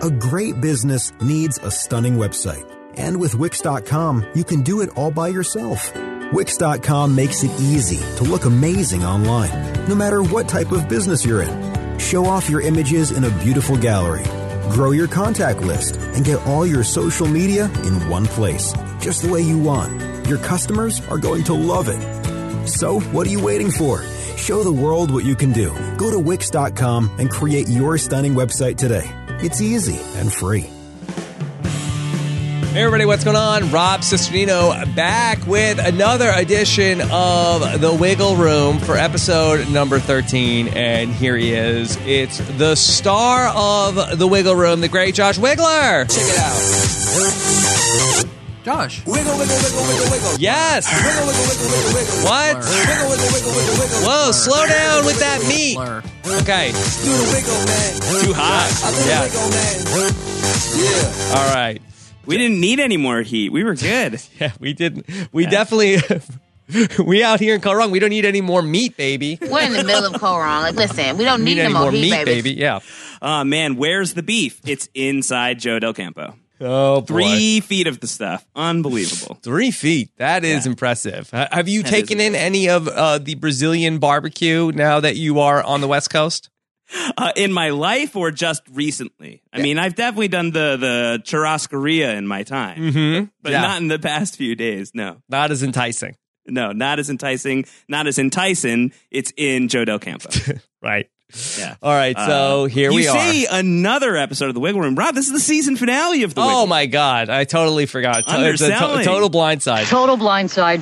A great business needs a stunning website. And with Wix.com, you can do it all by yourself. Wix.com makes it easy to look amazing online, no matter what type of business you're in. Show off your images in a beautiful gallery. Grow your contact list and get all your social media in one place, just the way you want. Your customers are going to love it. So, what are you waiting for? Show the world what you can do. Go to Wix.com and create your stunning website today. It's easy and free. Hey everybody, what's going on? Rob Cesternino back with another edition of The Wiggle Room for episode number 13. And here he is. It's the star of The Wiggle Room, the great Josh Wigler. Check it out. Josh. Wiggle, wiggle, wiggle, wiggle, wiggle. Yes. Wiggle, wiggle, wiggle, wiggle, wiggle. What? Wiggle, wiggle, wiggle, wiggle, wiggle. Whoa, slow down with that meat. Okay. Do the wiggle, man. Too hot. I do the wiggle, man. Yeah. All right. We didn't need any more heat. We were good. Yeah, we didn't. We definitely... We out here in Colorado, we don't need any more meat, baby. We're in the middle of Colorado. Like, listen, we don't need any no more meat, heat, baby. Yeah. Man, where's the beef? It's inside Joe Del Campo. Oh, boy. 3 feet of the stuff. Unbelievable. 3 feet. That is impressive. Have you taken in any of the Brazilian barbecue now that you are on the West Coast? In my life or just recently? I mean, I've definitely done the churrascaria in my time, but not in the past few days. No, not as enticing. No, not as enticing. Not as enticing. It's in Joe Del Campo. Right. Yeah. All right. So here we are. You see another episode of The Wiggle Room. Rob, this is the season finale of The Wiggle Room. Oh, my God. I totally forgot. It's a Underselling. total blindside. Total blindside.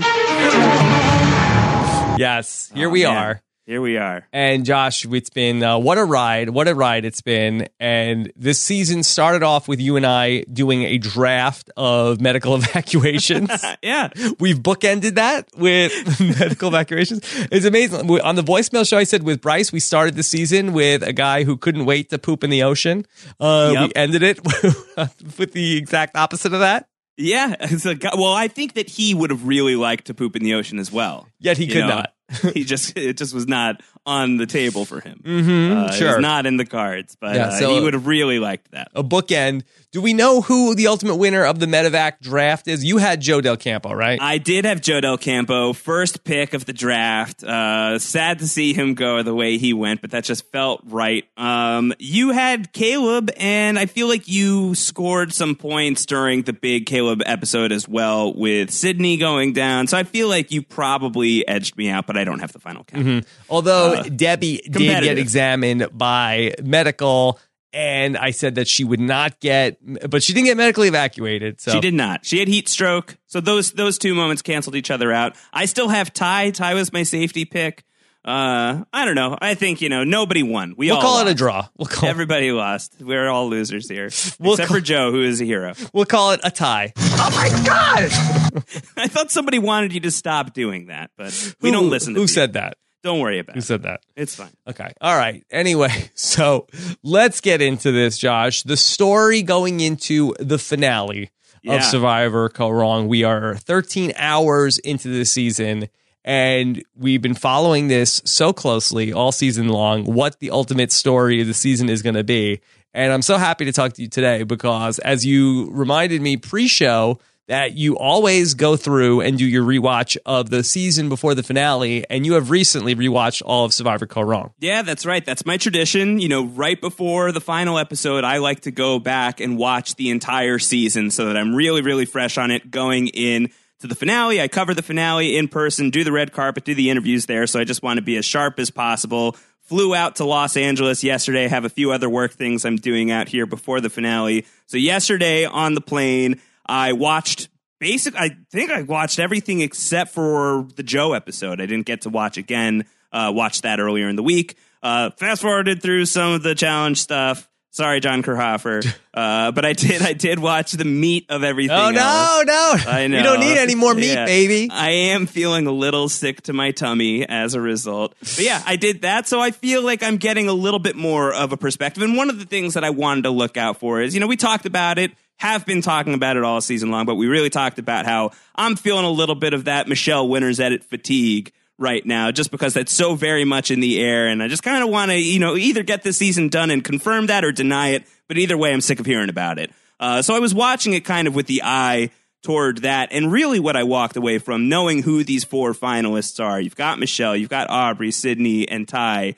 Yes. Here we are. Here we are. And Josh, it's been what a ride it's been. And this season started off with you and I doing a draft of medical evacuations. Yeah. We've bookended that with medical evacuations. It's amazing. On the voicemail show, I said with Bryce, we started the season with a guy who couldn't wait to poop in the ocean. We ended it with the exact opposite of that. Yeah. Well, I think that he would have really liked to poop in the ocean as well. Yet he could not. It just was not on the table for him. Sure. It was not in the cards, but so he would have really liked that. A bookend. Do we know who the ultimate winner of the Medevac draft is? You had Joe Del Campo, right? I did have Joe Del Campo, first pick of the draft. Sad to see him go the way he went, but that just felt right. You had Caleb, and I feel like you scored some points during the big Caleb episode as well with Sydney going down. So I feel like you probably edged me out, but I don't have the final count. Although Debbie did get examined by medical, and I said that she would not get, but she didn't get medically evacuated. So she did not. She had heat stroke. So those 2 moments canceled each other out. I still have Ty. Ty was my safety pick. I don't know. I think, nobody won. We'll call it a draw. Everybody lost. We're all losers here. Except for Joe, who is a hero. We'll call it a tie. Oh, my God. I thought somebody wanted you to stop doing that, but we don't listen to Who people. said that? Don't worry about it. Who said that? It's fine. Okay. All right. Anyway, so let's get into this, Josh. The story going into the finale of Survivor Go Wrong. We are 13 hours into the season, and we've been following this so closely all season long, what the ultimate story of the season is going to be. And I'm so happy to talk to you today because, as you reminded me pre-show, that you always go through and do your rewatch of the season before the finale, and you have recently rewatched all of Survivor Go Wrong. Yeah, that's right. That's my tradition. Right before the final episode, I like to go back and watch the entire season so that I'm really, really fresh on it going in to the finale. I cover the finale in person, do the red carpet, do the interviews there, so I just want to be as sharp as possible. Flew out to Los Angeles yesterday, have a few other work things I'm doing out here before the finale. So yesterday on the plane, I watched I think I watched everything except for the Joe episode. I didn't get to watch again. Watched that earlier in the week. Fast forwarded through some of the challenge stuff. Sorry, John Kerhofer. But I did watch the meat of everything. Oh, no. I know. You don't need any more meat, baby. I am feeling a little sick to my tummy as a result. But yeah, I did that. So I feel like I'm getting a little bit more of a perspective. And one of the things that I wanted to look out for is, we talked about it, have been talking about it all season long, but we really talked about how I'm feeling a little bit of that Michelle Winner's edit fatigue right now, just because that's so very much in the air. And I just kind of want to, either get this season done and confirm that or deny it. But either way, I'm sick of hearing about it. So I was watching it kind of with the eye toward that. And really what I walked away from, knowing who these 4 finalists are, you've got Michelle, you've got Aubrey, Sydney, and Ty.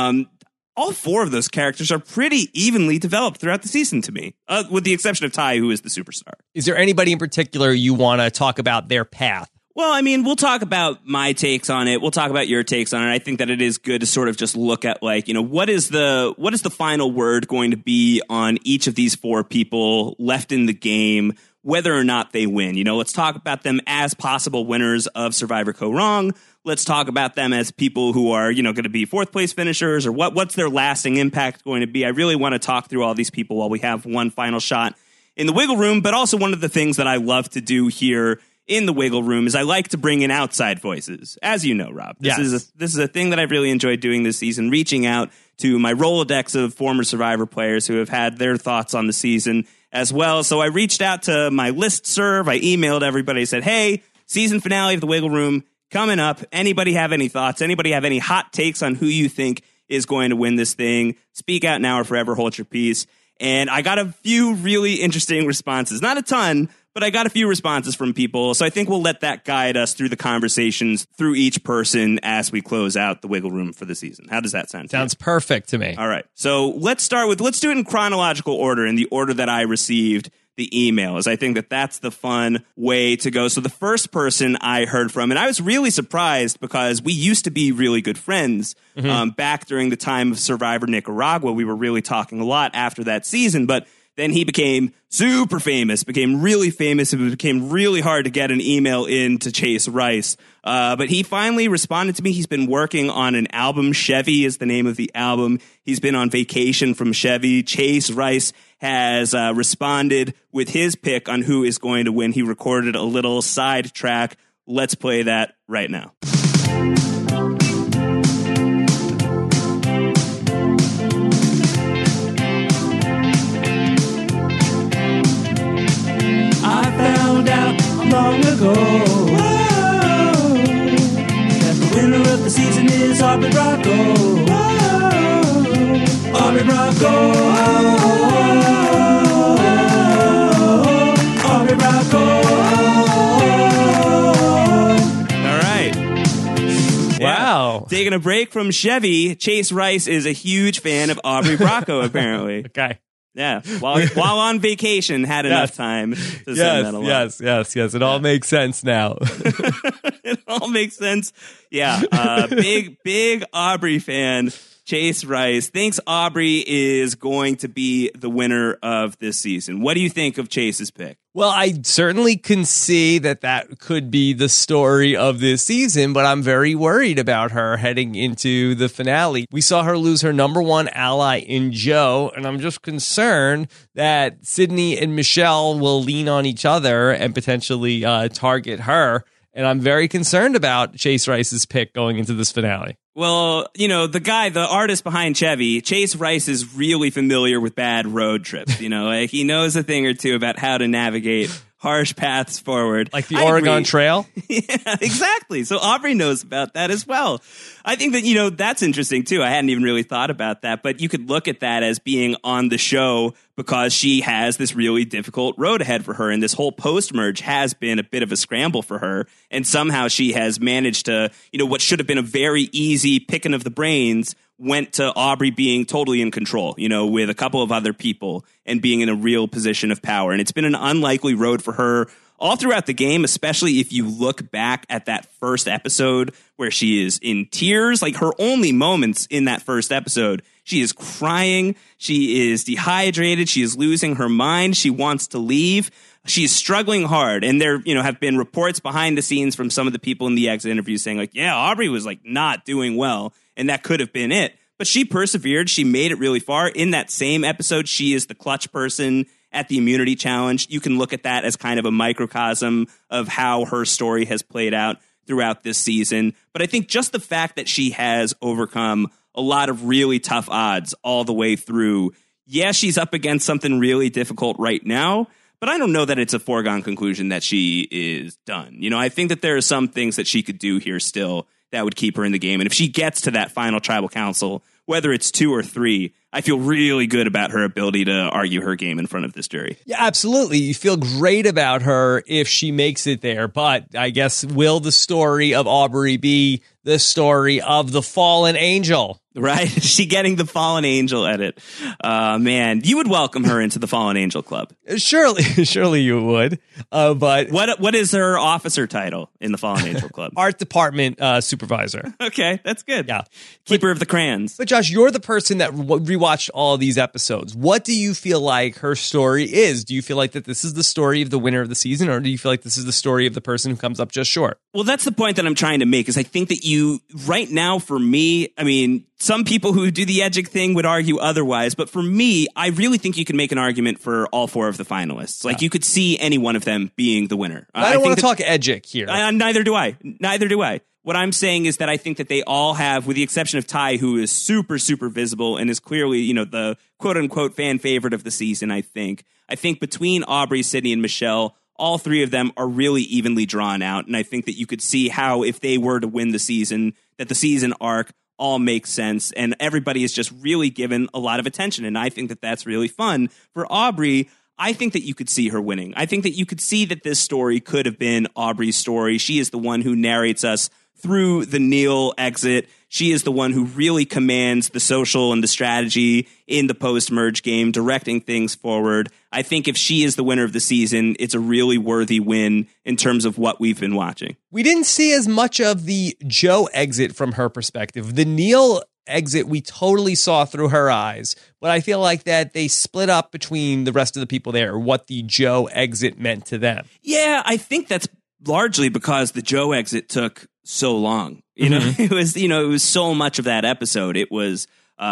All 4 of those characters are pretty evenly developed throughout the season to me, with the exception of Ty, who is the superstar. Is there anybody in particular you want to talk about their path? Well, I mean, we'll talk about my takes on it. We'll talk about your takes on it. I think that it is good to sort of just look at, like, what is the final word going to be on each of these 4 people left in the game, whether or not they win. Let's talk about them as possible winners of Survivor Go Wrong. Let's talk about them as people who are, going to be 4th place finishers, or what's their lasting impact going to be. I really want to talk through all these people while we have one final shot in the Wiggle Room. But also one of the things that I love to do here in the Wiggle Room is I like to bring in outside voices. As you know, Rob, this is a thing that I've really enjoyed doing this season, reaching out to my Rolodex of former Survivor players who have had their thoughts on the season as well. So I reached out to my listserv. I emailed everybody, said, hey, season finale of the Wiggle Room coming up. Anybody have any thoughts? Anybody have any hot takes on who you think is going to win this thing? Speak out now or forever hold your peace. And I got a few really interesting responses. Not a ton, but I got a few responses from people. So I think we'll let that guide us through the conversations through each person as we close out the Wiggle Room for the season. How does that sound? Sounds perfect to me. All right. So let's do it in chronological order, in the order that I received the emails. I think that that's the fun way to go. So the first person I heard from, and I was really surprised because we used to be really good friends back during the time of Survivor Nicaragua. We were really talking a lot after that season, but then he became super famous, became really famous. It became really hard to get an email in to Chase Rice. But he finally responded to me. He's been working on an album. Chevy is the name of the album. He's been on vacation from Chevy. Chase Rice has responded with his pick on who is going to win. He recorded a little side track. Let's play that right now. Long ago, that the winner of the season is Aubrey Bracco. Aubrey Bracco. Aubrey Bracco. All right. Wow. Yeah. Taking a break from Chevy, Chase Rice is a huge fan of Aubrey Bracco, apparently. Okay. Yeah, while on vacation, had enough time to send that along. Yes. It all makes sense now. It all makes sense. Yeah, big Aubrey fan. Chase Rice thinks Aubrey is going to be the winner of this season. What do you think of Chase's pick? Well, I certainly can see that could be the story of this season, but I'm very worried about her heading into the finale. We saw her lose her number one ally in Joe, and I'm just concerned that Sydney and Michelle will lean on each other and potentially target her. And I'm very concerned about Chase Rice's pick going into this finale. Well, the artist behind Chevy, Chase Rice, is really familiar with bad road trips. He knows a thing or two about how to navigate harsh paths forward. Like the Oregon Trail? Yeah, exactly. So Aubrey knows about that as well. I think that, that's interesting too. I hadn't even really thought about that, but you could look at that as being on the show because she has this really difficult road ahead for her. And this whole post-merge has been a bit of a scramble for her. And somehow she has managed to, what should have been a very easy picking of the brains went to Aubrey being totally in control, with a couple of other people and being in a real position of power. And it's been an unlikely road for her all throughout the game, especially if you look back at that first episode where she is in tears. Like, her only moments in that first episode, she is crying, she is dehydrated, she is losing her mind, she wants to leave. She's struggling hard, and there, have been reports behind the scenes from some of the people in the exit interview saying, like, yeah, Aubrey was like not doing well, and that could have been it. But she persevered. She made it really far. In that same episode, she is the clutch person at the immunity challenge. You can look at that as kind of a microcosm of how her story has played out throughout this season. But I think just the fact that she has overcome a lot of really tough odds all the way through. Yeah, she's up against something really difficult right now, but I don't know that it's a foregone conclusion that she is done. I think that there are some things that she could do here still that would keep her in the game. And if she gets to that final tribal council, whether it's 2 or 3, I feel really good about her ability to argue her game in front of this jury. Yeah, absolutely. You feel great about her if she makes it there. But I guess, will the story of Aubrey be the story of the fallen angel? Right? Is she getting the fallen angel edit? Man, you would welcome her into the fallen angel club. Surely you would. But what is her officer title in the fallen angel club? Art department supervisor. Okay, that's good. Yeah. Keeper of the crayons. But Josh, you're the person that rewatched all of these episodes. What do you feel like her story is? Do you feel like that this is the story of the winner of the season, or do you feel like this is the story of the person who comes up just short? Well, that's the point that I'm trying to make, is I think that right now, for me, I mean, some people who do the Edgic thing would argue otherwise, but for me, I really think you can make an argument for all 4 of the finalists. Like, you could see any one of them being the winner. I don't want to talk Edgic here. Neither do I. What I'm saying is that I think that they all have, with the exception of Ty, who is super, super visible and is clearly, the quote-unquote fan favorite of the season, I think between Aubrey, Sydney, and Michelle, all 3 of them are really evenly drawn out. And I think that you could see how, if they were to win the season, that the season arc all makes sense, and everybody is just really given a lot of attention. And I think that that's really fun. For Aubrey, I think that you could see her winning. I think that you could see that this story could have been Aubrey's story. She is the one who narrates us through the Neil exit. She is the one who really commands the social and the strategy in the post-merge game, directing things forward. I think if she is the winner of the season, it's a really worthy win in terms of what we've been watching. We didn't see as much of the Joe exit from her perspective. The Neil exit we totally saw through her eyes, but I feel like that they split up between the rest of the people there, what the Joe exit meant to them. Yeah, I think that's largely because the Joe exit took so long. It was so much of that episode. It was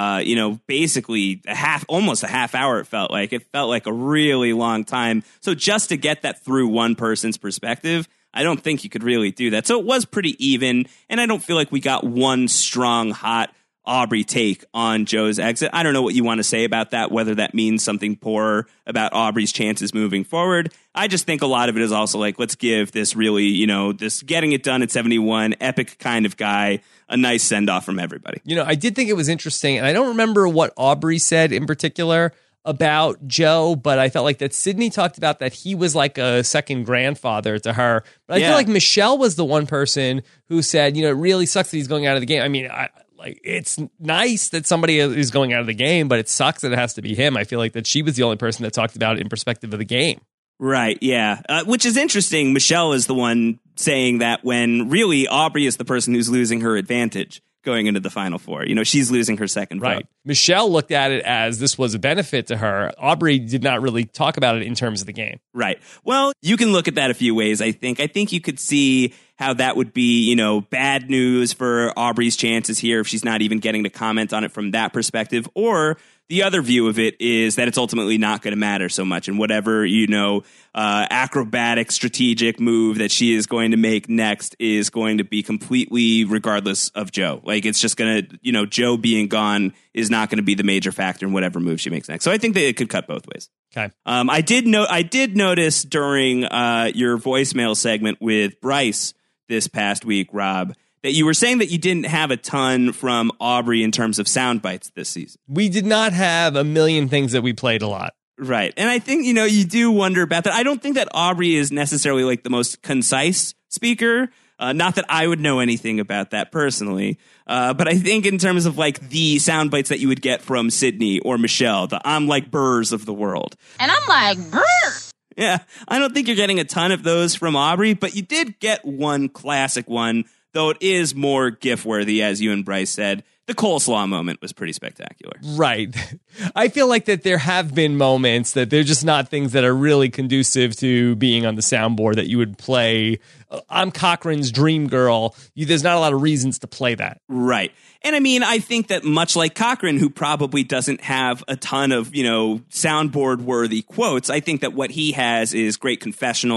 basically almost a half hour. It felt like a really long time. So just to get that through one person's perspective, I don't think you could really do that. So it was pretty even, and I don't feel like we got one strong, hot Aubrey take on Joe's exit. I don't know what you want to say about that, whether that means something poor about Aubrey's chances moving forward. I just think a lot of it is also like, let's give this really, this getting it done at 71, epic kind of guy, a nice send-off from everybody. I did think it was interesting, and I don't remember what Aubrey said in particular about Joe, but I felt like that Sydney talked about that he was like a second grandfather to her. But I feel like Michelle was the one person who said, it really sucks that he's going out of the game. I mean, it's nice that somebody is going out of the game, but it sucks that it has to be him. I feel like that she was the only person that talked about it in perspective of the game. Right, yeah. Which is interesting. Michelle is the one saying that when really Aubrey is the person who's losing her advantage going into the Final Four. She's losing her second vote. Right. Michelle looked at it as this was a benefit to her. Aubrey did not really talk about it in terms of the game. Right. Well, you can look at that a few ways, I think. I think you could see how that would be, bad news for Aubrey's chances here if she's not even getting to comment on it from that perspective. Or the other view of it is that it's ultimately not going to matter so much. And whatever, acrobatic, strategic move that she is going to make next is going to be completely regardless of Joe. Like, it's just going to, Joe being gone is not going to be the major factor in whatever move she makes next. So I think that it could cut both ways. Okay. I did notice during your voicemail segment with Bryce this past week, Rob, that you were saying that you didn't have a ton from Aubrey in terms of sound bites this season. We did not have a million things that we played a lot. Right. And I think, you do wonder about that. I don't think that Aubrey is necessarily like the most concise speaker. Not that I would know anything about that personally. But I think in terms of like the sound bites that you would get from Sydney or Michelle, the I'm like Burrs of the world. And I'm like, brr. Yeah, I don't think you're getting a ton of those from Aubrey, but you did get one classic one, though it is more GIF-worthy, as you and Bryce said. The coleslaw moment was pretty spectacular. Right. I feel like that there have been moments that they're just not things that are really conducive to being on the soundboard that you would play. I'm Cochran's Dream Girl. There's not a lot of reasons to play that. Right. And I mean, I think that much like Cochran, who probably doesn't have a ton of, soundboard worthy quotes, I think that what he has is great confessional.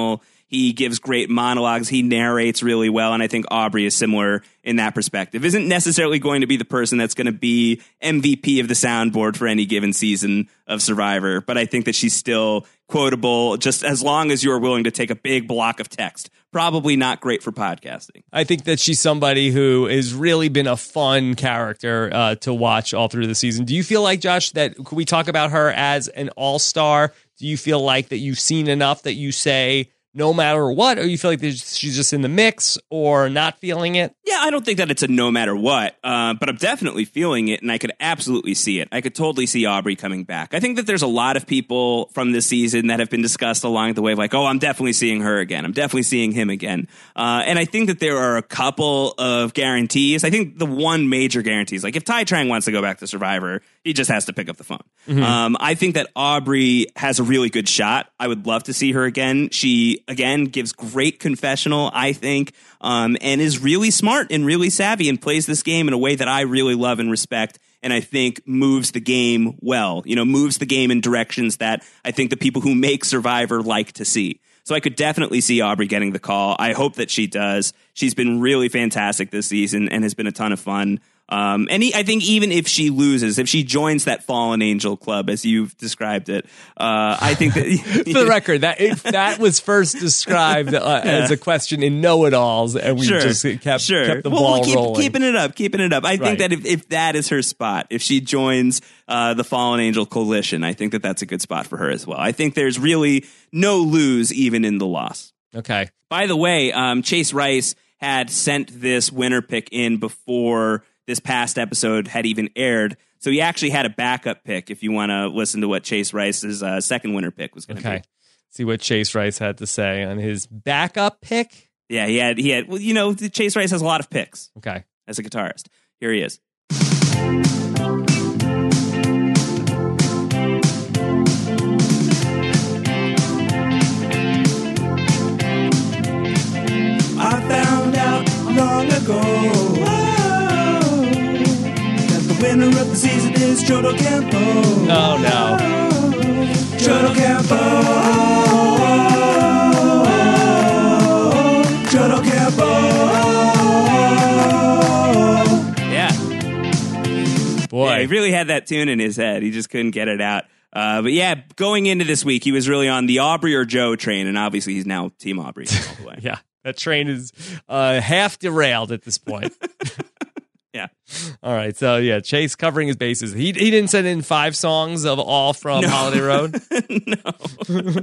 He gives great monologues. He narrates really well. And I think Aubrey is similar in that perspective. Isn't necessarily going to be the person that's going to be MVP of the soundboard for any given season of Survivor. But I think that she's still quotable just as long as you're willing to take a big block of text. Probably not great for podcasting. I think that she's somebody who has really been a fun character to watch all through the season. Do you feel like, Josh, that could we talk about her as an all-star? Do you feel like that you've seen enough that you say no matter what, or you feel like she's just in the mix or not feeling it? Yeah, I don't think that it's a no matter what, but I'm definitely feeling it, and I could absolutely see it. I could totally see Aubrey coming back. I think that there's a lot of people from this season that have been discussed along the way, like, oh, I'm definitely seeing her again. I'm definitely seeing him again. And I think that there are a couple of guarantees. I think the one major guarantee is, like, if Tai Trang wants to go back to Survivor, he just has to pick up the phone. Mm-hmm. I think that Aubrey has a really good shot. I would love to see her again. She, again, gives great confessional, I think, and is really smart and really savvy and plays this game in a way that I really love and respect, and I think moves the game well, moves the game in directions that I think the people who make Survivor like to see. So I could definitely see Aubrey getting the call. I hope that she does. She's been really fantastic this season and has been a ton of fun. I think even if she loses, if she joins that fallen angel club, as you've described it, I think that for the record, that was first described as a question in know-it-alls, and we just kept the ball rolling. Keeping it up. I think that if that is her spot, if she joins the fallen angel coalition, I think that that's a good spot for her as well. I think there's really no lose even in the loss. Okay. By the way, Chase Rice had sent this winner pick in before this past episode had even aired. So he actually had a backup pick if you want to listen to what Chase Rice's second winner pick was going to be. See what Chase Rice had to say on his backup pick? Yeah, he had. Well, Chase Rice has a lot of picks. Okay. As a guitarist. Here he is. I found out long ago the winner of the season is Jodo Campo. Oh, no. Jodo Campo. Jodo Campo. Yeah. Boy. Yeah, he really had that tune in his head. He just couldn't get it out. But yeah, going into this week, he was really on the Aubrey or Joe train, and obviously he's now Team Aubrey all the way. Yeah, that train is half derailed at this point. Yeah. All right. So, yeah, Chase covering his bases. He didn't send in 5 songs of all from Holiday Road? No.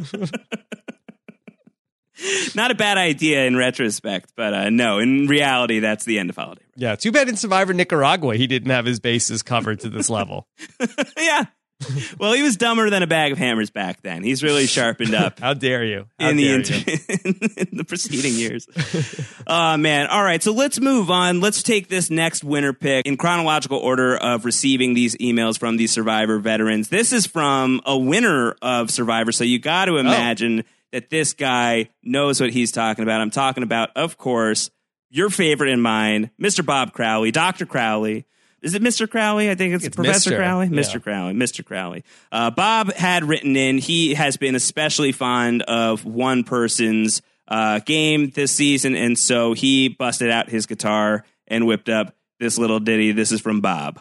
Not a bad idea in retrospect, but no, in reality, that's the end of Holiday Road. Yeah. Too bad in Survivor Nicaragua he didn't have his bases covered to this level. Yeah. Well, he was dumber than a bag of hammers back then. He's really sharpened up. How dare you? In the preceding years. Oh, man. All right. So let's move on. Let's take this next winner pick in chronological order of receiving these emails from these Survivor veterans. This is from a winner of Survivor. So you got to imagine that this guy knows what he's talking about. I'm talking about, of course, your favorite and mine, Mr. Bob Crowley, Dr. Crowley. Is it Mr. Crowley? I think it's Professor Mr. Crowley. Yeah. Mr. Crowley. Bob had written in, he has been especially fond of one person's game this season, and so he busted out his guitar and whipped up this little ditty. This is from Bob.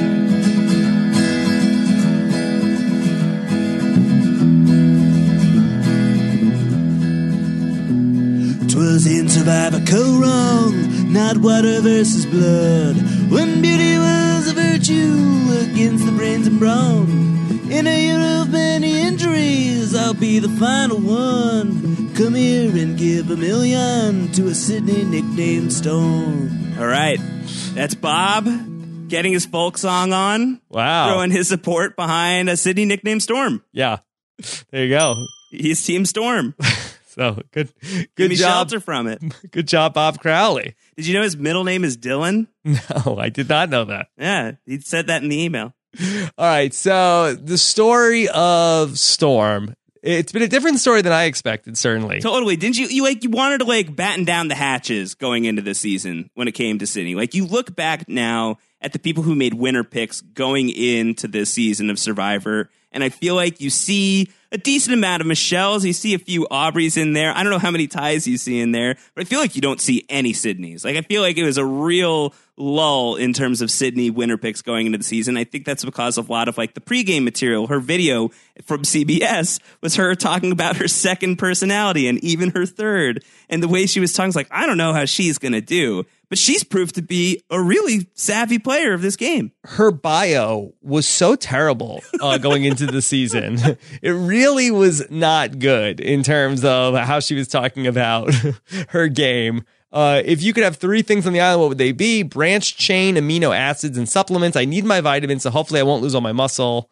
'Twas in Survivor co-wrong, not water versus blood, when beauty was a virtue against the brains and brawn. In a year of many injuries, I'll be the final one. Come here and give $1 million to a Sydney nicknamed Storm. All right, that's Bob getting his folk song on. Wow. Throwing his support behind a Sydney nicknamed Storm. Yeah. There you go. He's Team Storm. So good Give me job. shelter from it. Good job, Bob Crowley. Did you know his middle name is Dylan? No, I did not know that. Yeah, he said that in the email. All right. So the story of Storm, it's been a different story than I expected, certainly. Totally. Didn't you wanted to batten down the hatches going into this season when it came to Sydney? Like, you look back now at the people who made winner picks going into this season of Survivor, and I feel like you see a decent amount of Michelles. You see a few Aubreys in there. I don't know how many Ties you see in there, but I feel like you don't see any Sydneys. Like, I feel like it was a real lull in terms of Sydney winner picks going into the season. I think that's because of a lot of like the pregame material. Her video from CBS was her talking about her second personality and even her third. And the way she was talking was like, I don't know how she's going to do. But she's proved to be a really savvy player of this game. Her bio was so terrible going into the season. It really was not good in terms of how she was talking about her game. If you could have 3 things on the island, what would they be? Branched chain amino acids and supplements. I need my vitamins, so hopefully I won't lose all my muscle.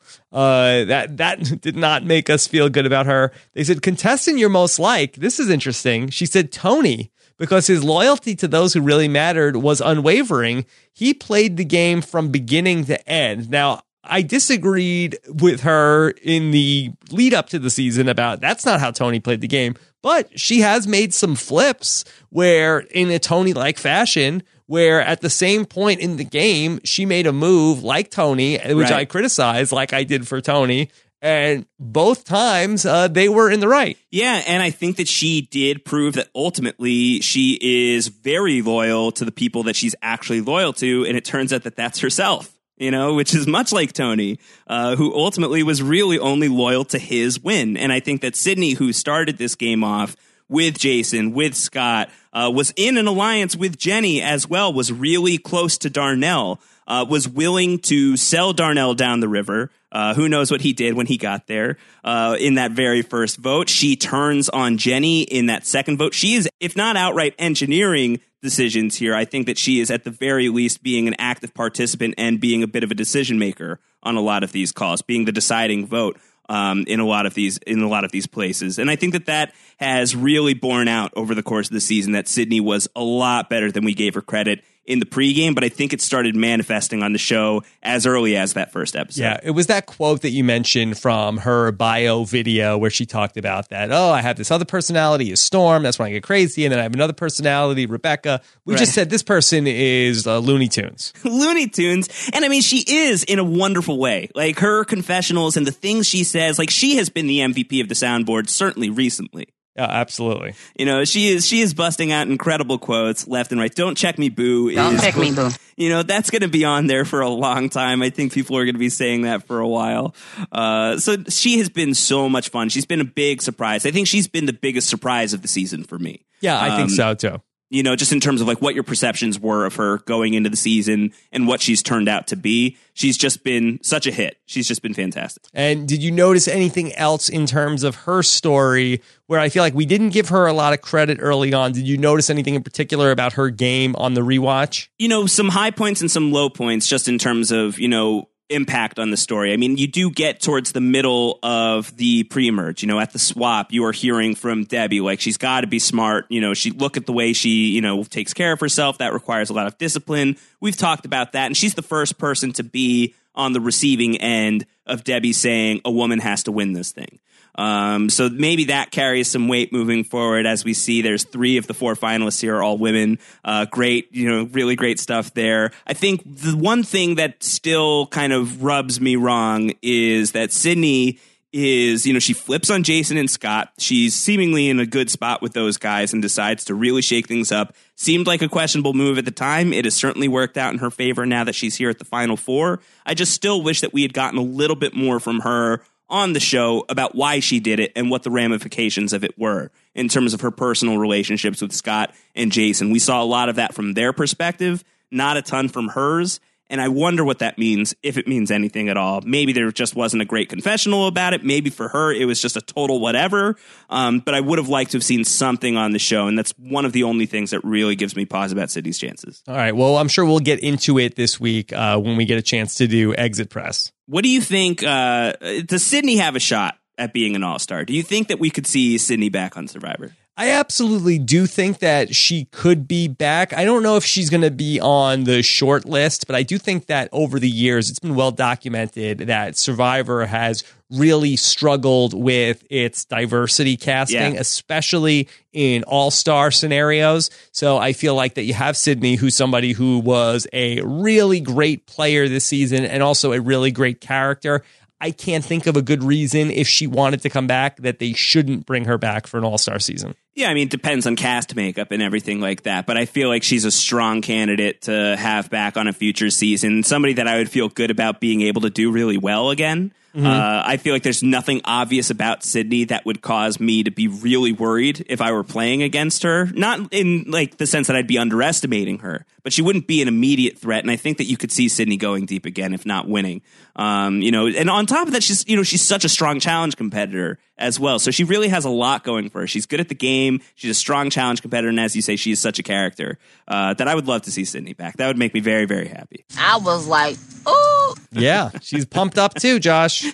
That did not make us feel good about her. They said, contestant you're most like. This is interesting. She said Tony, because his loyalty to those who really mattered was unwavering. He played the game from beginning to end. Now, I disagreed with her in the lead up to the season about that's not how Tony played the game, but she has made some flips where in a Tony-like fashion, where at the same point in the game, she made a move like Tony, which I criticized like I did for Tony. And both times they were in the right. Yeah, and I think that she did prove that ultimately she is very loyal to the people that she's actually loyal to. And it turns out that that's herself, you know, which is much like Tony, who ultimately was really only loyal to his win. And I think that Sydney, who started this game off with Jason, with Scott, was in an alliance with Jenny as well, was really close to Darnell, was willing to sell Darnell down the river. Who knows what he did when he got there in that very first vote. She turns on Jenny in that second vote. She is, if not outright engineering decisions here, I think that she is at the very least being an active participant and being a bit of a decision maker on a lot of these calls, being the deciding vote in a lot of these places. And I think that that has really borne out over the course of the season, that Sydney was a lot better than we gave her credit in the pregame, but I think it started manifesting on the show as early as that first episode. Yeah, it was that quote that you mentioned from her bio video where she talked about that, I have this other personality, is Storm, that's when I get crazy, and then I have another personality, Rebecca. We just said this person is Looney Tunes. Looney Tunes. And I mean, she is in a wonderful way. Like, her confessionals and the things she says, like, she has been the MVP of the soundboard, certainly recently. Yeah, absolutely. You know, she is busting out incredible quotes left and right. Don't check me, boo. Don't check me, boo. You know, that's going to be on there for a long time. I think people are going to be saying that for a while. So she has been so much fun. She's been a big surprise. I think she's been the biggest surprise of the season for me. Yeah, I think so too. You know, just in terms of like what your perceptions were of her going into the season and what she's turned out to be. She's just been such a hit. She's just been fantastic. And did you notice anything else in terms of her story where I feel like we didn't give her a lot of credit early on? Did you notice anything in particular about her game on the rewatch? You know, some high points and some low points just in terms of, you know, impact on the story. I mean, you do get towards the middle of the pre-emerge, you know, at the swap, you are hearing from Debbie, like, she's got to be smart. You know, look at the way she, you know, takes care of herself. That requires a lot of discipline. We've talked about that. And she's the first person to be on the receiving end of Debbie saying a woman has to win this thing. So maybe that carries some weight moving forward. As we see, there's 3 of the 4 finalists here are all women. Great, you know, really great stuff there. I think the one thing that still kind of rubs me wrong is that Sydney is, you know, she flips on Jason and Scott. She's seemingly in a good spot with those guys and decides to really shake things up. Seemed like a questionable move at the time. It has certainly worked out in her favor now that she's here at the Final Four. I just still wish that we had gotten a little bit more from her on the show about why she did it and what the ramifications of it were in terms of her personal relationships with Scott and Jason. We saw a lot of that from their perspective, not a ton from hers. And I wonder what that means, if it means anything at all. Maybe there just wasn't a great confessional about it. Maybe for her, it was just a total whatever. But I would have liked to have seen something on the show. And that's one of the only things that really gives me pause about Sydney's chances. All right. Well, I'm sure we'll get into it this week when we get a chance to do Exit Press. What do you think? Does Sydney have a shot at being an all-star? Do you think that we could see Sydney back on Survivor? I absolutely do think that she could be back. I don't know if she's going to be on the short list, but I do think that over the years, it's been well documented that Survivor has really struggled with its diversity casting, especially in all-star scenarios. So I feel like that you have Sydney, who's somebody who was a really great player this season and also a really great character. I can't think of a good reason if she wanted to come back that they shouldn't bring her back for an all-star season. Yeah, I mean, it depends on cast makeup and everything like that. But I feel like she's a strong candidate to have back on a future season. Somebody that I would feel good about being able to do really well again. I feel like there's nothing obvious about Sydney that would cause me to be really worried if I were playing against her. Not in like the sense that I'd be underestimating her, but she wouldn't be an immediate threat. And I think that you could see Sydney going deep again, if not winning. And on top of that, she's such a strong challenge competitor as well. So she really has a lot going for her. She's good at the game. She's a strong challenge competitor. And as you say, she is such a character that I would love to see Sydney back. That would make me very, very happy. I was like, ooh. Yeah, she's pumped up too, Josh.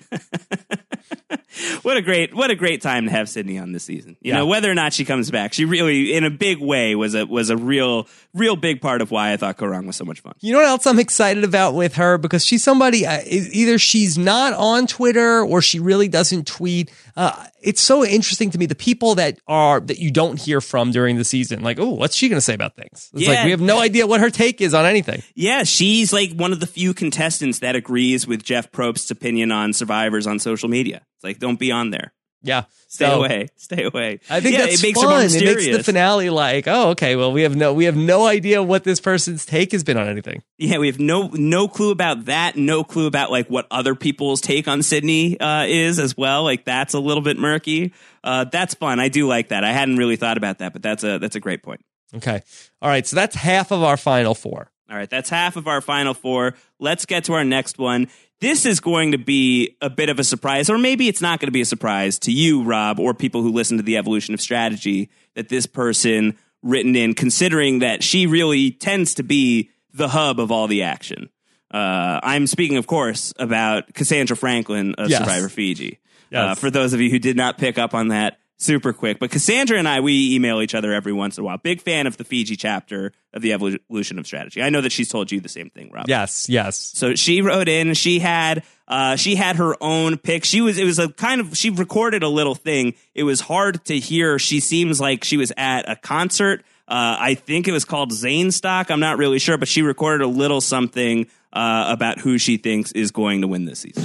What a great time to have Sydney on this season. You know, whether or not she comes back, she really, in a big way, was a real big part of why I thought Kaoh Rong was so much fun. You know what else I'm excited about with her? Because she's somebody, either she's not on Twitter or she really doesn't tweet. It's so interesting to me, the people that you don't hear from during the season. Like, oh, what's she going to say about things? It's like we have no idea what her take is on anything. Yeah, she's like one of the few contestants that agrees with Jeff Probst's opinion on Survivors on social media. It's like, don't be on there. Yeah. Stay away. I think that's it makes fun. her more It mysterious. makes the finale like, oh, okay, well, we have no idea what this person's take has been on anything. Yeah, we have no clue about that. No clue about like what other people's take on Sydney is as well. Like that's a little bit murky. That's fun. I do like that. I hadn't really thought about that, but that's a great point. Okay. All right. So that's half of our final four. All right. That's half of our final four. Let's get to our next one. This is going to be a bit of a surprise, or maybe it's not going to be a surprise to you, Rob, or people who listen to the Evolution of Strategy, that this person written in, considering that she really tends to be the hub of all the action. I'm speaking, of course, about Cassandra Franklin of Survivor Fiji. Yes. For those of you who did not pick up on that super quick. But Cassandra and I, we email each other every once in a while. Big fan of the Fiji chapter of the Evolution of Strategy. I know that she's told you the same thing, Rob. Yes. So she wrote in. She had her own pick. She recorded a little thing. It was hard to hear. She seems like she was at a concert. I think it was called Zanestock. I'm not really sure, but she recorded a little something about who she thinks is going to win this season.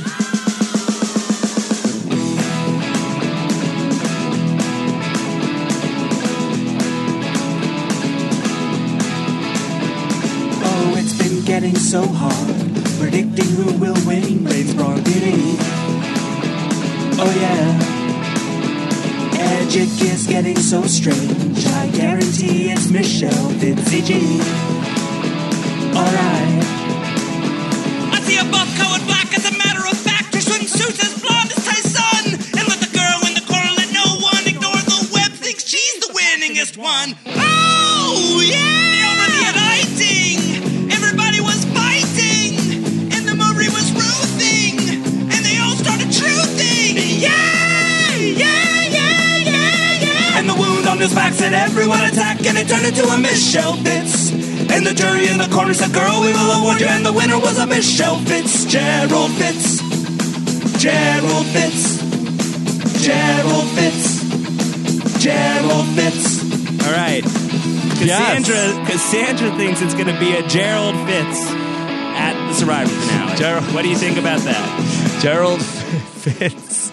Getting so hard, predicting who will win, brains bronchitis. Oh yeah, Edgic is getting so strange, I guarantee it's Michelle Fitzg. Alright. I see a buff colored black, as a matter of fact, her swimsuit as blonde as Tyson. And let the girl in the corner let no one ignore the web, thinks she's the winningest one. Oh yeah! They already had icing. Everybody was fighting, and the movie was ruthing, and they all started truthing. Yeah! And the wound on his back said everyone attack, and it turned into a Michelle Fitz. And the jury in the corner said, girl, we will award you, and the winner was a Michelle Fitz. Gerald Fitz. Gerald Fitz. Gerald Fitz. Gerald Fitz. All right. Cassandra thinks it's going to be a Gerald Fitz at the Survivor finale. What do you think about that? Gerald Fitz.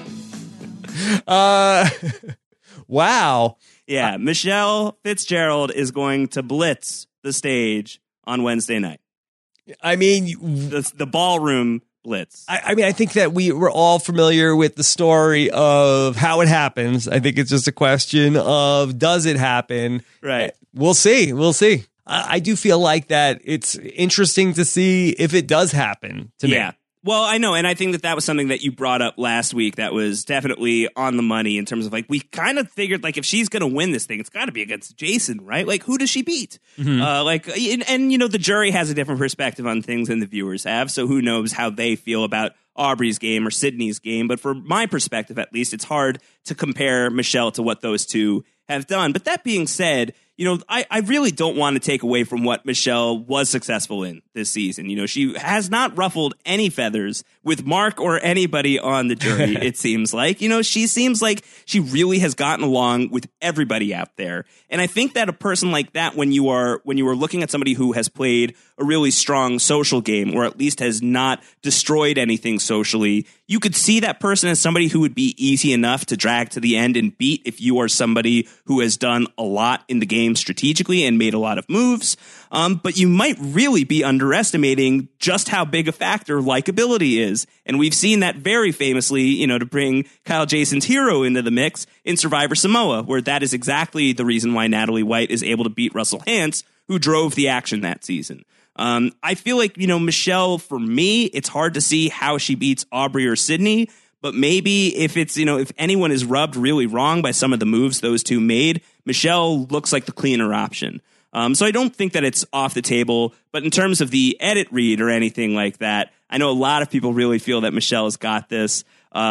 Wow. Yeah, Michelle Fitzgerald is going to blitz the stage on Wednesday night. I mean, the ballroom blitz. I mean, I think that we're all familiar with the story of how it happens. I think it's just a question of, does it happen? Right. We'll see. I do feel like that it's interesting to see if it does happen to me. Yeah. Well, I know, and I think that was something that you brought up last week that was definitely on the money in terms of, like, we kind of figured, like, if she's going to win this thing, it's got to be against Jason, right? Like, who does she beat? Mm-hmm. And, you know, the jury has a different perspective on things than the viewers have, so who knows how they feel about Aubrey's game or Sydney's game. But from my perspective, at least, it's hard to compare Michelle to what those two have done. But that being said, I really don't want to take away from what Michelle was successful in this season. She has not ruffled any feathers with Mark or anybody on the jury, it seems like. She seems like she really has gotten along with everybody out there. And I think that a person like that, when you are looking at somebody who has played a really strong social game, or at least has not destroyed anything socially, you could see that person as somebody who would be easy enough to drag to the end and beat if you are somebody who has done a lot in the game strategically and made a lot of moves. But you might really be underestimating just how big a factor likability is. And we've seen that very famously, to bring Kyle Jason's hero into the mix in Survivor Samoa, where that is exactly the reason why Natalie White is able to beat Russell Hantz, who drove the action that season. I feel like, Michelle, for me, it's hard to see how she beats Aubrey or Sydney, but maybe if it's, if anyone is rubbed really wrong by some of the moves those two made, Michelle looks like the cleaner option. So I don't think that it's off the table, but in terms of the edit read or anything like that, I know a lot of people really feel that Michelle has got this.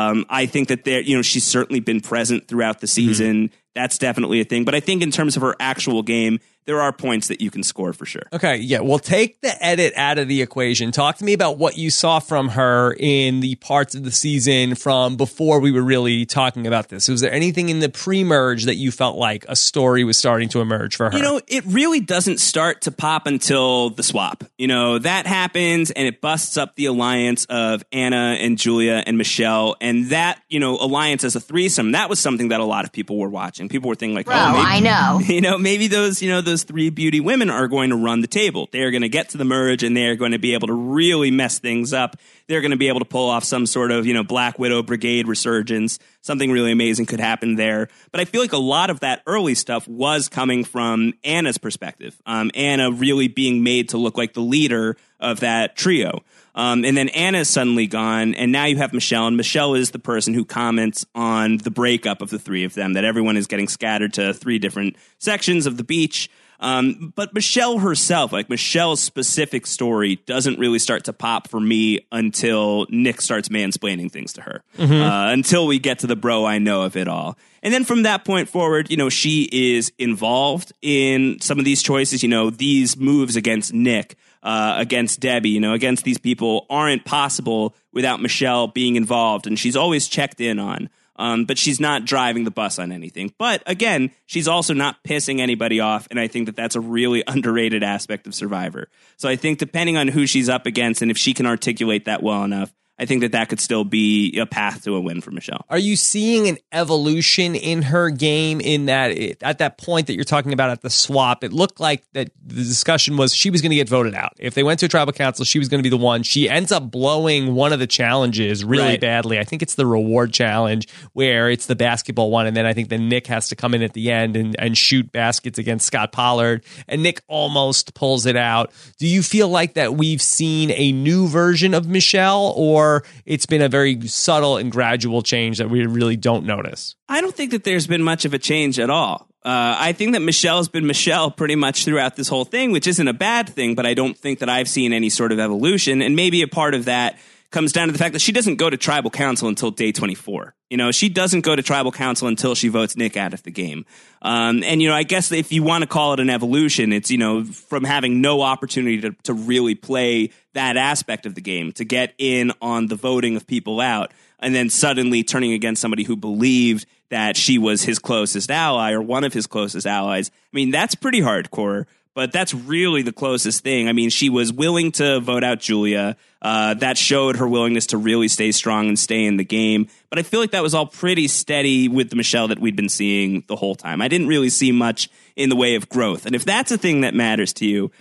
I think that she's certainly been present throughout the season. Mm-hmm. That's definitely a thing. But I think in terms of her actual game, there are points that you can score for sure. Okay, yeah. Well, take the edit out of the equation. Talk to me about what you saw from her in the parts of the season from before we were really talking about this. Was there anything in the pre-merge that you felt like a story was starting to emerge for her? It really doesn't start to pop until the swap. That happens and it busts up the alliance of Anna and Julia and Michelle. And that, alliance as a threesome, that was something that a lot of people were watching. People were thinking like, maybe, I know. Maybe those three beauty women are going to run the table. They are going to get to the merge and they're going to be able to really mess things up. They're going to be able to pull off some sort of, Black Widow Brigade resurgence. Something really amazing could happen there. But I feel like a lot of that early stuff was coming from Anna's perspective. Anna really being made to look like the leader of that trio. And then Anna's suddenly gone, and now you have Michelle, and Michelle is the person who comments on the breakup of the three of them, that everyone is getting scattered to three different sections of the beach. But Michelle herself, like Michelle's specific story, doesn't really start to pop for me until Nick starts mansplaining things to her. Mm-hmm. Until we get to the bro I know of it all. And then from that point forward, she is involved in some of these choices. These moves against Nick, against Debbie, against these people aren't possible without Michelle being involved. And she's always checked in on. But she's not driving the bus on anything. But again, she's also not pissing anybody off. And I think that that's a really underrated aspect of Survivor. So I think depending on who she's up against and if she can articulate that well enough, I think that could still be a path to a win for Michelle. Are you seeing an evolution in her game in that at that point that you're talking about at the swap, it looked like that the discussion was she was going to get voted out. If they went to a tribal council, she was going to be the one. She ends up blowing one of the challenges really badly. I think it's the reward challenge where it's the basketball one. And then I think then Nick has to come in at the end and shoot baskets against Scott Pollard. And Nick almost pulls it out. Do you feel like that we've seen a new version of Michelle, or it's been a very subtle and gradual change that we really don't notice? I don't think that there's been much of a change at all. I think that Michelle's been Michelle pretty much throughout this whole thing, which isn't a bad thing, but I don't think that I've seen any sort of evolution. And maybe a part of that comes down to the fact that she doesn't go to tribal council until day 24. She doesn't go to tribal council until she votes Nick out of the game. And, I guess if you want to call it an evolution, it's, from having no opportunity to really play that aspect of the game, to get in on the voting of people out, and then suddenly turning against somebody who believed that she was his closest ally or one of his closest allies. I mean, that's pretty hardcore. But that's really the closest thing. I mean, she was willing to vote out Julia. That showed her willingness to really stay strong and stay in the game. But I feel like that was all pretty steady with the Michelle that we'd been seeing the whole time. I didn't really see much in the way of growth. And if that's a thing that matters to you,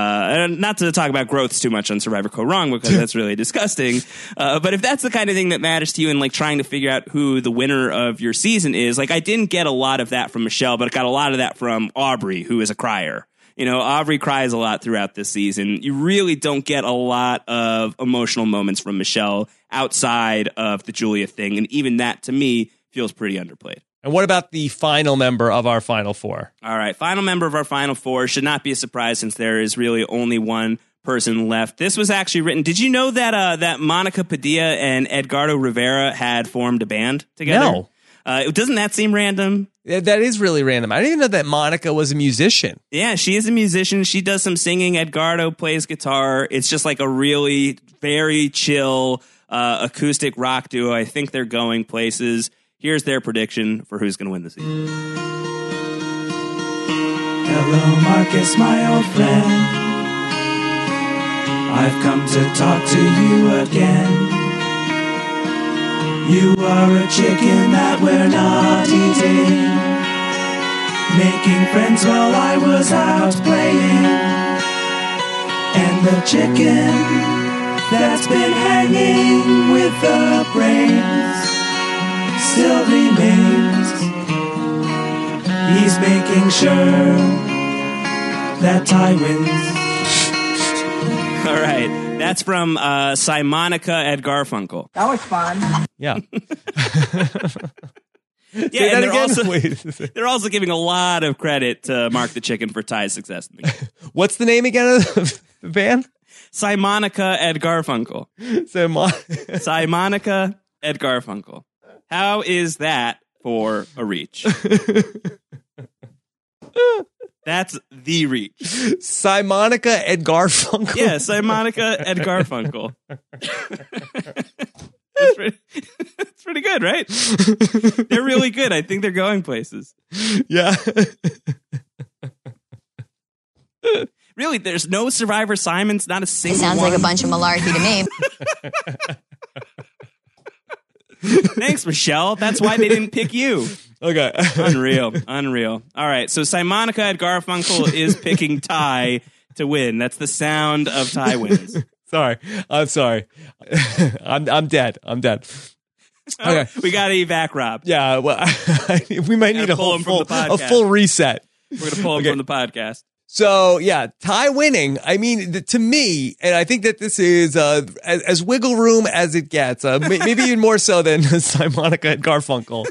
not to talk about growth too much on Survivor Co. Wrong, because that's really disgusting. But if that's the kind of thing that matters to you and like trying to figure out who the winner of your season is, like I didn't get a lot of that from Michelle, but I got a lot of that from Aubrey, who is a crier. Aubrey cries a lot throughout this season. You really don't get a lot of emotional moments from Michelle outside of the Julia thing. And even that, to me, feels pretty underplayed. And what about the final member of our Final Four? All right. Final member of our Final Four should not be a surprise since there is really only one person left. This was actually written. Did you know that that Monica Padilla and Edgardo Rivera had formed a band together? No. Doesn't that seem random? That is really random. I didn't even know that Monica was a musician. Yeah, she is a musician. She does some singing. Edgardo plays guitar. It's just like a really very chill acoustic rock duo. I think they're going places. Here's their prediction for who's going to win the season. Hello, Marcus, my old friend. I've come to talk to you again. You are a chicken that we're not eating, making friends while I was out playing. And the chicken that's been hanging with the brains still remains. He's making sure that Ty wins. All right. That's from Simonica at Garfunkel. That was fun. Yeah. Yeah, and they're also giving a lot of credit to Mark the Chicken for Ty's success in the game. What's the name again of the band? Simonica at Garfunkel. Simonica at Garfunkel. How is that for a reach? That's the reach. Simonica at Garfunkel. Yeah, Simonica at Garfunkel. That's pretty good, right? They're really good. I think they're going places. Yeah. Really, there's no Survivor Simons, not a single It sounds one. like a bunch of malarkey to me. Thanks, Michelle. That's why they didn't pick you. Okay. Unreal. All right, so Simonica at Garfunkel is picking Ty to win. That's the sound of Ty wins. Sorry. I'm sorry. I'm dead. Okay. We got to evac Rob. Yeah, well, we might need a full reset. We're going to pull him from the podcast. So, yeah, Ty winning, I mean, to me, and I think that this is as wiggle room as it gets, maybe even more so than Simonica at Garfunkel.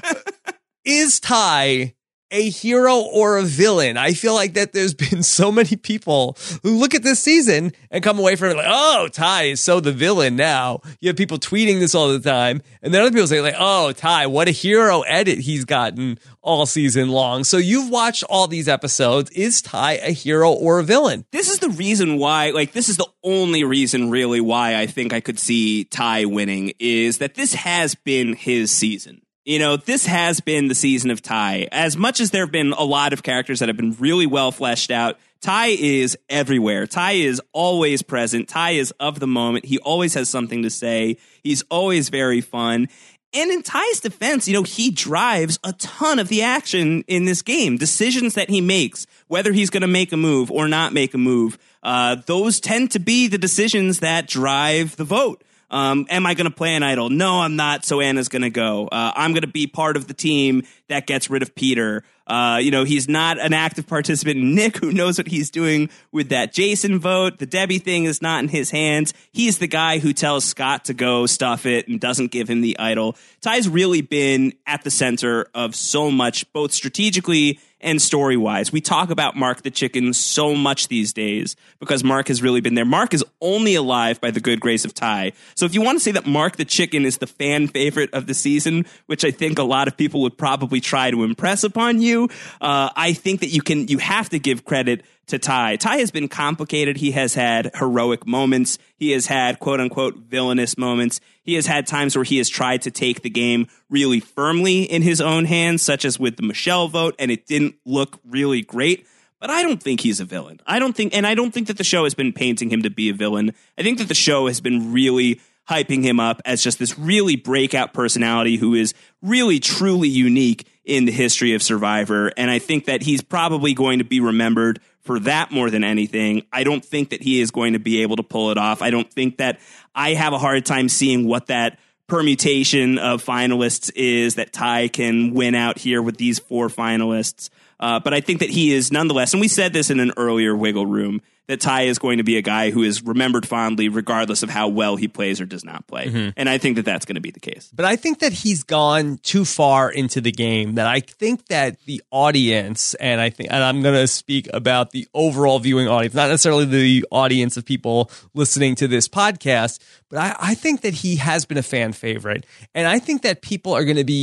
Is Ty a hero or a villain? I feel like that there's been so many people who look at this season and come away from it like, oh, Ty is so the villain now. You have people tweeting this all the time. And then other people say like, oh, Ty, what a hero edit he's gotten all season long. So you've watched all these episodes. Is Ty a hero or a villain? This is the reason why, this is the only reason really why I think I could see Ty winning, is that this has been his season. You know, this has been the season of Ty. As much as there have been a lot of characters that have been really well fleshed out, Ty is everywhere. Ty is always present. Ty is of the moment. He always has something to say. He's always very fun. And in Ty's defense, he drives a ton of the action in this game. Decisions that he makes, whether he's going to make a move or not make a move, those tend to be the decisions that drive the vote. Am I going to play an idol? No, I'm not. So Anna's going to go. I'm going to be part of the team that gets rid of Peter. He's not an active participant. Nick, who knows what he's doing with that Jason vote. The Debbie thing is not in his hands. He's the guy who tells Scott to go stuff it and doesn't give him the idol. Ty's really been at the center of so much, both strategically and story-wise. We talk about Mark the Chicken so much these days because Mark has really been there. Mark is only alive by the good grace of Ty. So if you want to say that Mark the Chicken is the fan favorite of the season, which I think a lot of people would probably try to impress upon you, I think that you have to give credit to Ty. Ty has been complicated. He has had heroic moments. He has had quote unquote villainous moments. He has had times where he has tried to take the game really firmly in his own hands, such as with the Michelle vote, and it didn't look really great. But I don't think he's a villain. I don't think that the show has been painting him to be a villain. I think that the show has been really hyping him up as just this really breakout personality who is really, truly unique in the history of Survivor. And I think that he's probably going to be remembered for that more than anything. I don't think that he is going to be able to pull it off. I don't think that I have a hard time seeing what that permutation of finalists is that Ty can win out here with these 4 finalists. But I think that he is nonetheless, and we said this in an earlier Wiggle Room, that Ty is going to be a guy who is remembered fondly regardless of how well he plays or does not play. Mm-hmm. And I think that that's going to be the case. But I think that he's gone too far into the game, that I think that the audience, and I'm going to speak about the overall viewing audience, not necessarily the audience of people listening to this podcast, but I think that he has been a fan favorite. And I think that people are going to be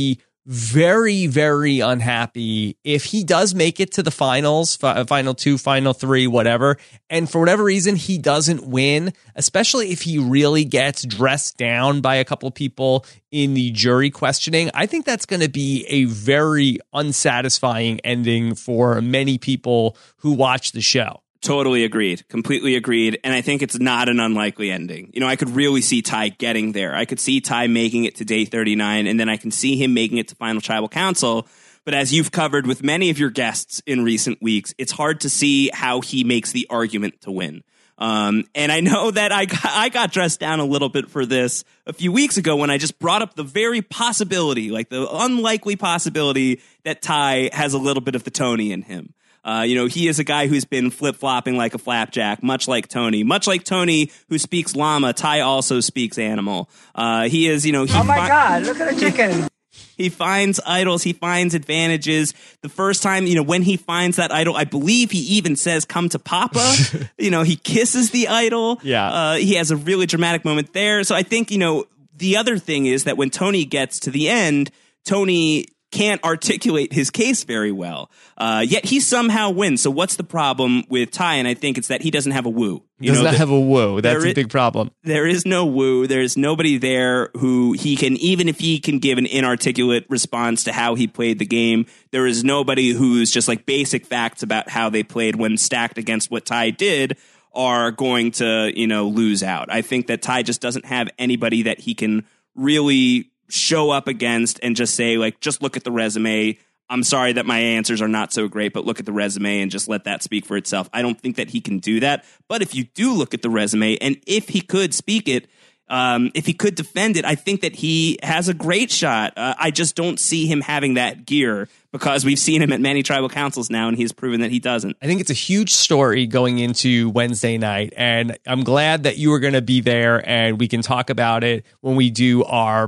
very, very unhappy if he does make it to the finals, final 2, final 3, whatever. And for whatever reason, he doesn't win, especially if he really gets dressed down by a couple of people in the jury questioning. I think that's going to be a very unsatisfying ending for many people who watch the show. Totally agreed. Completely agreed. And I think it's not an unlikely ending. You know, I could really see Ty getting there. I could see Ty making it to day 39, and then I can see him making it to Final Tribal Council. But as you've covered with many of your guests in recent weeks, it's hard to see how he makes the argument to win. And I know that I got dressed down a little bit for this a few weeks ago when I just brought up the very possibility, like the unlikely possibility that Ty has a little bit of the Tony in him. You know, he is a guy who's been flip-flopping like a flapjack, much like Tony. Much like Tony, who speaks llama, Ty also speaks animal. He is, you know... Oh my God, look at the chicken. He finds idols. He finds advantages. The first time, you know, when he finds that idol, I believe he even says, "Come to Papa." You know, he kisses the idol. Yeah. He has a really dramatic moment there. So I think, you know, the other thing is that when Tony gets to the end, Tony can't articulate his case very well. Yet he somehow wins. So what's the problem with Ty? And I think it's that he doesn't have a woo. He does not have a woo. That's a big problem. There is no woo. There's nobody there who he can, even if he can give an inarticulate response to how he played the game, there is nobody who's just like basic facts about how they played when stacked against what Ty did are going to, you know, lose out. I think that Ty just doesn't have anybody that he can really show up against and just say, like, just look at the resume. I'm sorry that my answers are not so great, but look at the resume and just let that speak for itself. I don't think that he can do that. But if you do look at the resume, and if he could speak it, if he could defend it, I think that he has a great shot. I just don't see him having that gear because we've seen him at many tribal councils now, and he's proven that he doesn't. I think it's a huge story going into Wednesday night, and I'm glad that you are going to be there, and we can talk about it when we do our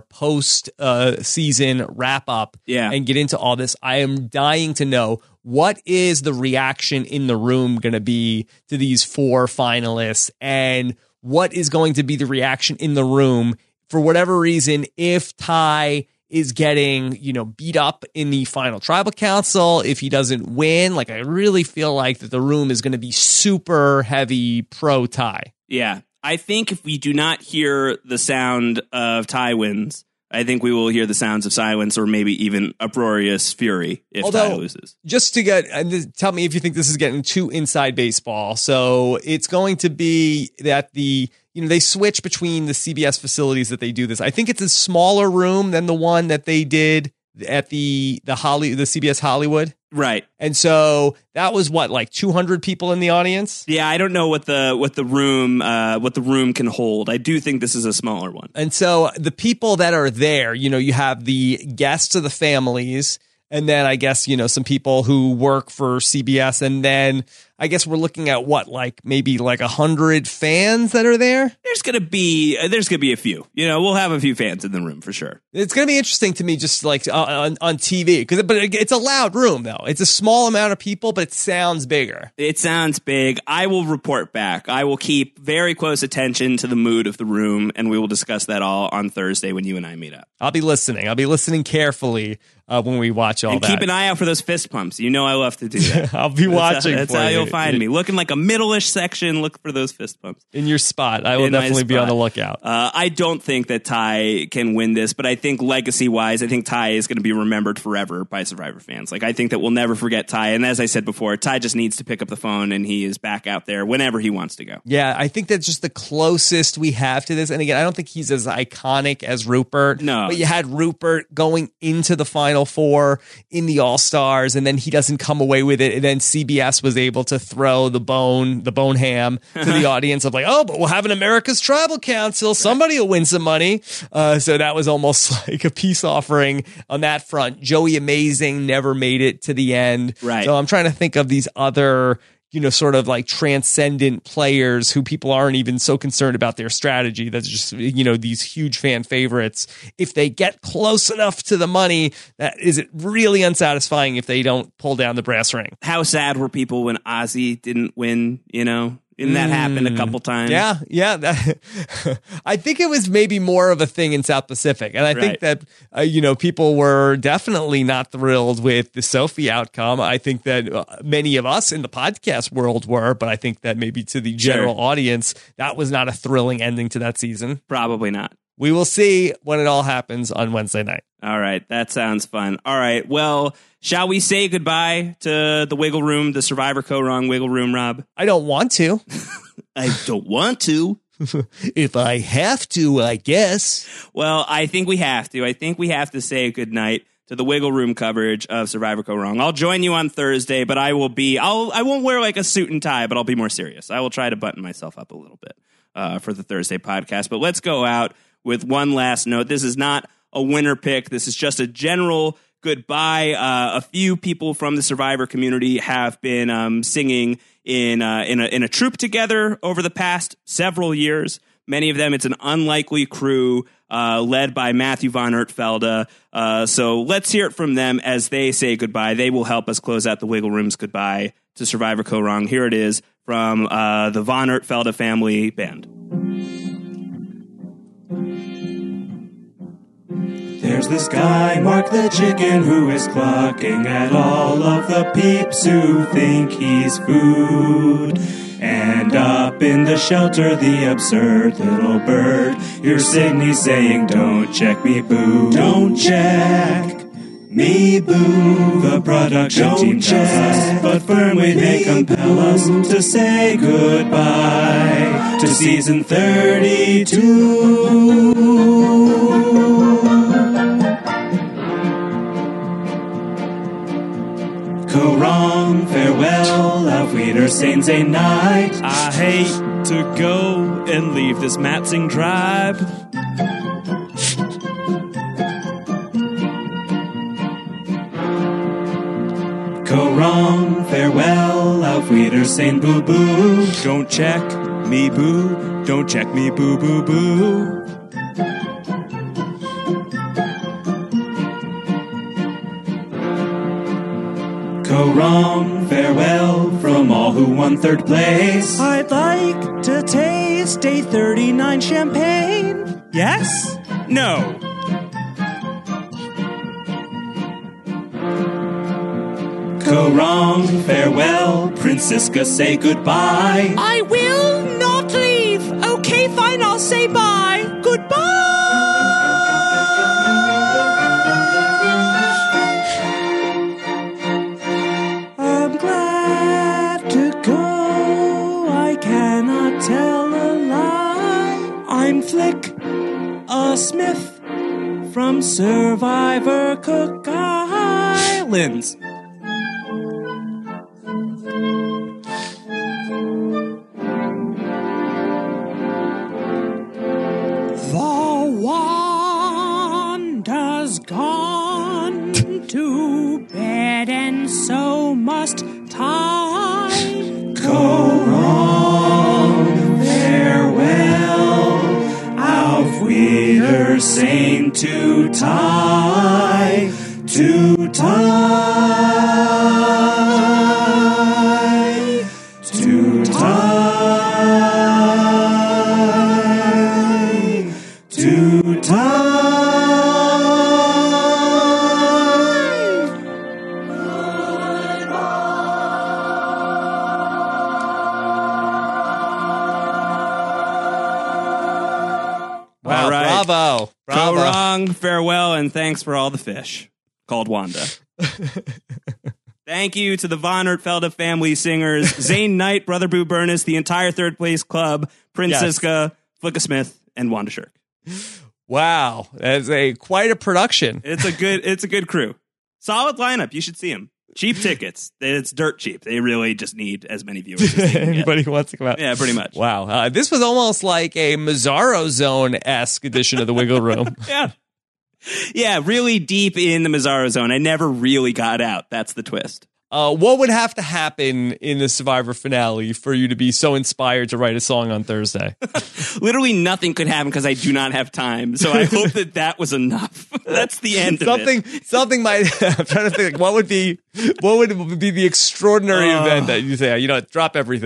post-season wrap-up and get into all this. I am dying to know, what is the reaction in the room going to be to these 4 finalists, and what is going to be the reaction in the room for whatever reason if Ty is getting, you know, beat up in the final tribal council, if he doesn't win. Like, I really feel like that the room is going to be super heavy pro Ty. Yeah. I think if we do not hear the sound of Ty wins, I think we will hear the sounds of silence or maybe even uproarious fury if Ty loses. Just to get, tell me if you think this is getting too inside baseball. So it's going to be that they switch between the CBS facilities that they do this. I think it's a smaller room than the one that they did at the CBS Hollywood. Right. And so that was like 200 people in the audience. Yeah, I don't know what the room can hold. I do think this is a smaller one. And so the people that are there, you know, you have the guests of the families, and then I guess, you know, some people who work for CBS, and then I guess we're looking at maybe 100 fans that are there. There's gonna be a few. You know, we'll have a few fans in the room for sure. It's gonna be interesting to me, just like on TV, but it's a loud room though. It's a small amount of people, but it sounds bigger. It sounds big. I will report back. I will keep very close attention to the mood of the room, and we will discuss that all on Thursday when you and I meet up. I'll be listening. I'll be listening carefully when we watch all that. And keep an eye out for those fist pumps. You know I love to do that. I'll be watching. That's how you'll find me. Looking like a middle-ish section, look for those fist bumps. In your spot. I will definitely be on the lookout. I don't think that Ty can win this, but I think legacy-wise, I think Ty is going to be remembered forever by Survivor fans. Like, I think that we'll never forget Ty. And as I said before, Ty just needs to pick up the phone, and he is back out there whenever he wants to go. Yeah, I think that's just the closest we have to this. And again, I don't think he's as iconic as Rupert. No. But you had Rupert going into the Final Four in the All-Stars, and then he doesn't come away with it. And then CBS was able to throw the bone ham to the audience of like, oh, but we'll have an America's Tribal Council. Somebody will win some money. So that was almost like a peace offering on that front. Joey Amazing never made it to the end. Right. So I'm trying to think of these other, you know, sort of like transcendent players who people aren't even so concerned about their strategy. That's just, you know, these huge fan favorites. If they get close enough to the money, is it really unsatisfying if they don't pull down the brass ring? How sad were people when Ozzy didn't win, you know? And that happened a couple times. Yeah. I think it was maybe more of a thing in South Pacific. And I think that, people were definitely not thrilled with the Sophie outcome. I think that many of us in the podcast world were, but I think that maybe to the general audience, that was not a thrilling ending to that season. Probably not. We will see when it all happens on Wednesday night. All right. That sounds fun. All right. Well, shall we say goodbye to the Wiggle Room, the Survivor Co-Wrong Wiggle Room, Rob? I don't want to. I don't want to. If I have to, I guess. Well, I think we have to. I think we have to say goodnight to the Wiggle Room coverage of Survivor Co-Wrong. I'll join you on Thursday, but I won't wear like a suit and tie, but I'll be more serious. I will try to button myself up a little bit for the Thursday podcast. But let's go out with one last note. This is not a winner pick. This is just a general goodbye. A few people from the Survivor community have been singing in a troupe together over the past several years. Many of them, it's an unlikely crew led by Matthew Von Ertfelda. So let's hear it from them as they say goodbye. They will help us close out the Wiggle Room's goodbye to Survivor Co-Wrong. Here it is from the Von Ertfelda family band. There's this guy, Mark the Chicken, who is clucking at all of the peeps who think he's food. And up in the shelter, the absurd little bird hears Sydney saying, "Don't check me, boo. Don't check me, boo." The production team tells us, but firmly they compel us to say goodbye to season 32. Co-Wrong, farewell, auf Wiedersehen, say night. I hate to go and leave this Matzing tribe. Co-Wrong, farewell, auf Wiedersehen, boo boo. Don't check me, boo. Don't check me, boo boo boo. Co-Wrong, farewell from all who won third place. I'd like to taste a 39 champagne. Yes? No. Co-Wrong, farewell, Francisca, say goodbye. I will not leave. Okay, fine, I'll say bye. Goodbye. I'm glad to go. I cannot tell a lie. I'm Flick, a Smith from Survivor Cook Islands. Gone to bed and so must tie. Co-Wrong, farewell, auf Wiedersehen, to tie, to tie, to tie, to tie. All right. Bravo. Co-Wrong, farewell, and thanks for all the fish. Called Wanda. Thank you to the Von Ertfelda family singers, Zane Knight, Brother Boo Burness, the entire Third Place Club, Francisca, Flicka Smith, and Wanda Shirk. Wow. That's quite a production. It's a good crew. Solid lineup. You should see them. Cheap tickets. It's dirt cheap. They really just need as many viewers as they can Anybody get. who wants to come out. Yeah, pretty much. Wow. This was almost like a Mazzaro Zone-esque edition of the Wiggle Room. Yeah. Yeah, really deep in the Mazzaro Zone. I never really got out. That's the twist. What would have to happen in the Survivor finale for you to be so inspired to write a song on Thursday? Literally nothing could happen because I do not have time. So I hope that was enough. That's the end of it. Something might. I'm trying to think. What would be the extraordinary event that you say? Drop everything.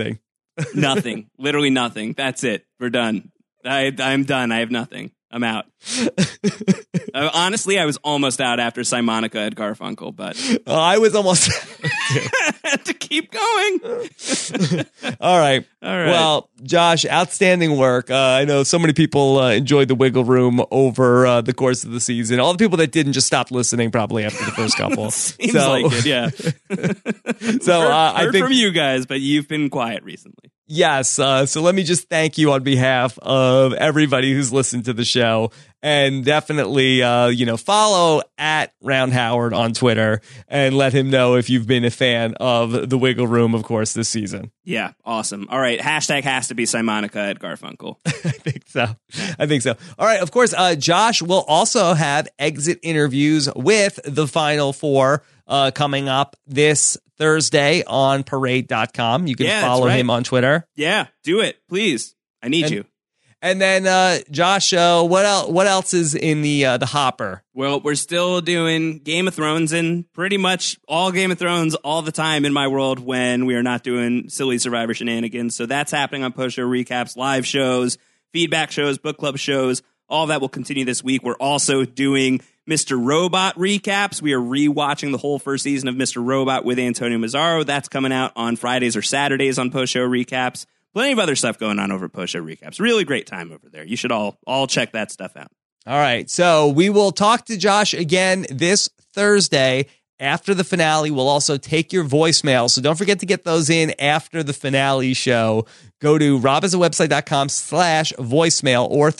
Nothing. Literally nothing. That's it. We're done. I'm done. I have nothing. I'm out. Honestly, I was almost out after Simonica at Garfunkel, but I was almost had to keep going. All right. All right. Well, Josh, outstanding work. I know so many people enjoyed the Wiggle Room over the course of the season. All the people that didn't just stopped listening probably after the first couple. Seems like it, yeah. So I heard think from you guys, but you've been quiet recently. yes. So let me just thank you on behalf of everybody who's listened to the show. And definitely, follow at Round Howard on Twitter and let him know if you've been a fan of the Wiggle Room, of course, this season. Yeah, awesome. All right, hashtag has to be Simonica at Garfunkel. I think so. All right, of course, Josh will also have exit interviews with the Final Four coming up this Thursday on Parade.com. You can follow him on Twitter. Yeah, do it, please. I need you. And then, Josh, what else is in the hopper? Well, we're still doing Game of Thrones and pretty much all Game of Thrones all the time in my world when we are not doing silly Survivor shenanigans. So that's happening on post-show recaps, live shows, feedback shows, book club shows. All that will continue this week. We're also doing Mr. Robot recaps. We are rewatching the whole first season of Mr. Robot with Antonio Mazzaro. That's coming out on Fridays or Saturdays on post-show recaps. Plenty of other stuff going on over at Post Show Recaps. Really great time over there. You should all check that stuff out. All right. So we will talk to Josh again this Thursday after the finale. We'll also take your voicemail. So don't forget to get those in after the finale show. Go to robhasawebsite.com/voicemail or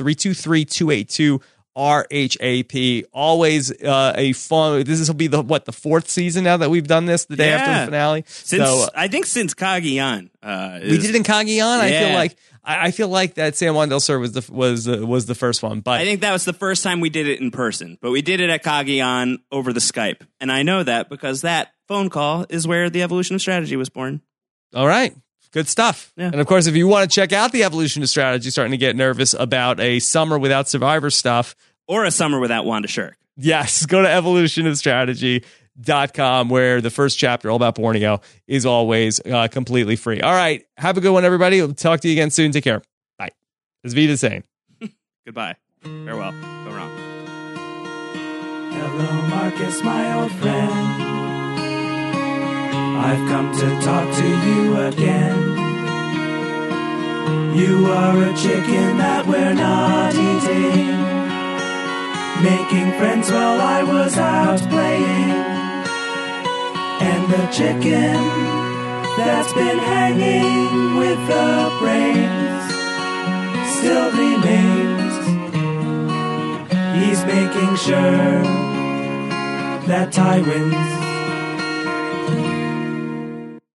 323-282-RHAP. Always a fun. This will be the fourth season now that we've done this the day after the finale. I think since Cagayan. We did it in Cagayan. Yeah. I feel like that San Juan del Sur was the first one, but I think that was the first time we did it in person. But we did it at Cagayan over the Skype, and I know that because that phone call is where the Evolution of Strategy was born. All right. Good stuff. Yeah. And of course, if you want to check out the Evolution of Strategy, starting to get nervous about a summer without Survivor stuff. Or a summer without Wanda Shirk. Yes, go to evolutionofstrategy.com where the first chapter, all about Borneo, is always completely free. All right. Have a good one, everybody. We'll talk to you again soon. Take care. Bye. It's Vita saying. Goodbye. Farewell. Go wrong. Hello, Marcus, my old friend. I've come to talk to you again. You are a chicken that we're not eating, making friends while I was out playing. And the chicken that's been hanging with the brains still remains. He's making sure that Ty wins.